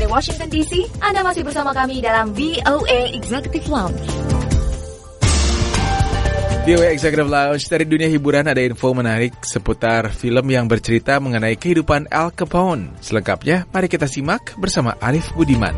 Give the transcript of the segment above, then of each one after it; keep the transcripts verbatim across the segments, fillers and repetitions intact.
Washington D C, Anda masih bersama kami dalam V O A Executive Lounge. V O A Executive Lounge, dari dunia hiburan ada info menarik seputar film yang bercerita mengenai kehidupan Al Capone. Selengkapnya, mari kita simak bersama Arif Budiman.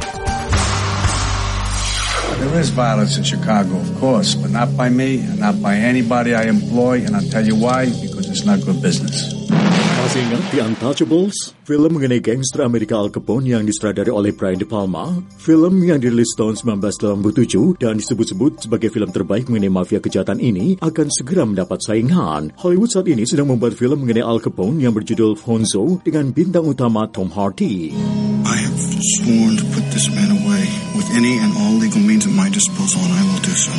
There is violence in Chicago, of course, but not by me and not by anybody I employ, and I'll tell you why, because it's not good business. Masih ingat The Untouchables? Film mengenai gangster Amerika Al Capone yang disutradari oleh Brian De Palma. Film yang dirilis tahun sembilan belas delapan puluh tujuh dan disebut-sebut sebagai film terbaik mengenai mafia kejahatan ini akan segera mendapat saingan. Hollywood saat ini sedang membuat film mengenai Al Capone yang berjudul Fonzo dengan bintang utama Tom Hardy. I have sworn to put this man away with any and all legal means at my disposal, and I will do so.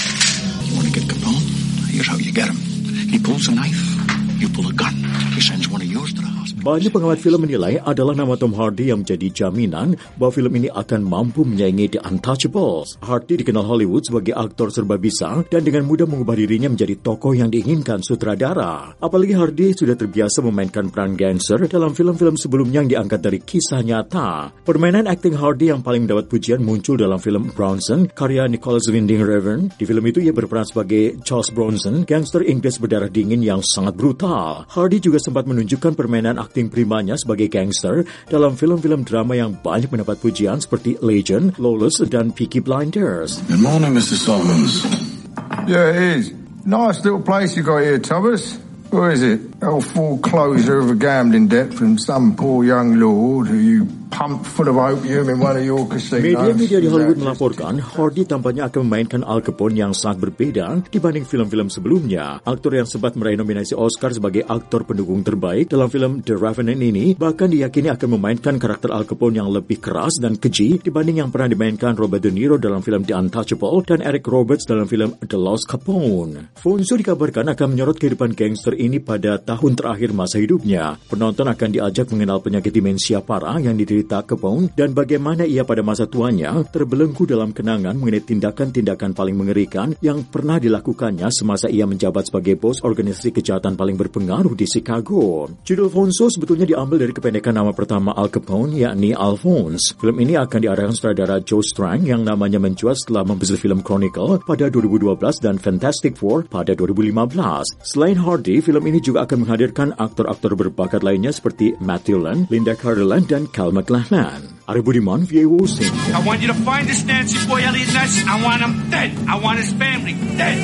You want to get Capone? Here's how you get him. He pulls a knife. You pull a gun. He sends one of yours to the hospital. Banyak pengamat film menilai adalah nama Tom Hardy yang menjadi jaminan bahwa film ini akan mampu menyaingi The Untouchables. Hardy dikenal Hollywood sebagai aktor serba bisa dan dengan mudah mengubah dirinya menjadi tokoh yang diinginkan sutradara. Apalagi Hardy sudah terbiasa memainkan peran gangster dalam film-film sebelumnya yang diangkat dari kisah nyata. Permainan akting Hardy yang paling mendapat pujian muncul dalam film Bronson, karya Nicholas Winding Refn. Di film itu ia berperan sebagai Charles Bronson, gangster Inggris berdarah dingin yang sangat brutal. Hardy juga sempat menunjukkan permainan akting primanya sebagai gangster dalam film-film drama yang banyak mendapat pujian seperti Legend, Lawless, dan Peaky Blinders. Good morning, Mister Solomons. Yeah, it is. Nice little place you got here, Thomas. Where is it? Oh, full closure of a gambling debt from some poor young lord who you pumped full of opium in one of your casinos. Media-media di Hollywood melaporkan Hardy tampaknya akan memainkan Al Capone yang sangat berbeda dibanding film-film sebelumnya. Aktor yang sempat meraih nominasi Oscar sebagai aktor pendukung terbaik dalam film The Revenant ini bahkan diyakini akan memainkan karakter Al Capone yang lebih keras dan keji dibanding yang pernah dimainkan Robert De Niro dalam film The Untouchable dan Eric Roberts dalam film The Lost Capone. Fonzo dikabarkan akan menyorot kehidupan gangster ini pada tahun terakhir masa hidupnya. Penonton akan diajak mengenal penyakit demensia parah yang diderita Capone dan bagaimana ia pada masa tuanya terbelenggu dalam kenangan mengenai tindakan-tindakan paling mengerikan yang pernah dilakukannya semasa ia menjabat sebagai bos organisasi kejahatan paling berpengaruh di Chicago. Judul Fonzo sebetulnya diambil dari kependekan nama pertama Al Capone, yakni Alphonse. Film ini akan diarahkan sutradara Joe Strang yang namanya mencuat setelah membesar film Chronicle pada dua ribu dua belas dan Fantastic Four pada dua ribu lima belas. Selain Hardy, film ini juga akan menghadirkan aktor-aktor berbakat lainnya seperti Matt Dillon, Linda Cardellini, dan Cal McLachlan. Arif Budiman, V O A. I want you to find this Nancy boy, Elliot Ness. I want him dead. I want his family dead.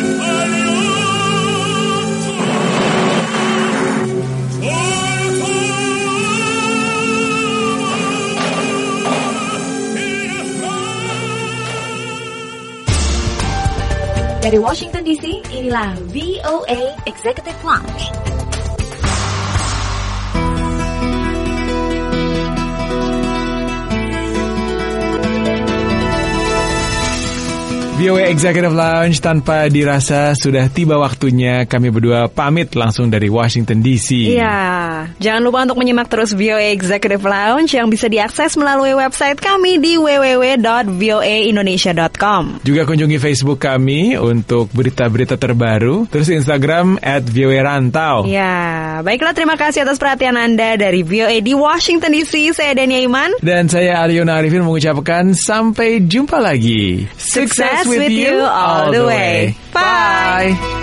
Dari Washington D C, inilah V O A Executive Lounge. V O A Executive Lounge, tanpa dirasa sudah tiba waktunya kami berdua pamit langsung dari Washington D C. Iya, jangan lupa untuk menyimak terus V O A Executive Lounge yang bisa diakses melalui website kami di w w w dot v o a indonesia dot com. Juga kunjungi Facebook kami untuk berita-berita terbaru, terus Instagram at V O A Rantau. Ya, baiklah, terima kasih atas perhatian Anda. Dari V O A di Washington D C, saya Dania Iman. Dan saya Aliona Arifin mengucapkan sampai jumpa lagi. Sukses with you all the way. Bye.